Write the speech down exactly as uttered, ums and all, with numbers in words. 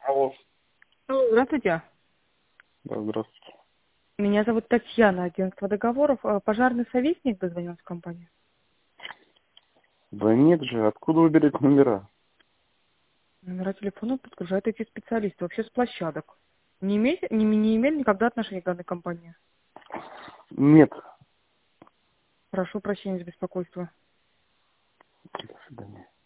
Алло. Алло, здравствуйте. Да, здравствуйте. Меня зовут Татьяна, агентство договоров. Э, Пожарный советник дозвонился в компанию. Да нет же, откуда вы берете номера? Номера телефона подгружают эти специалисты вообще с площадок. Не, имеете, не, не имели никогда отношения к данной компании? Нет. Прошу прощения за беспокойство. До свидания.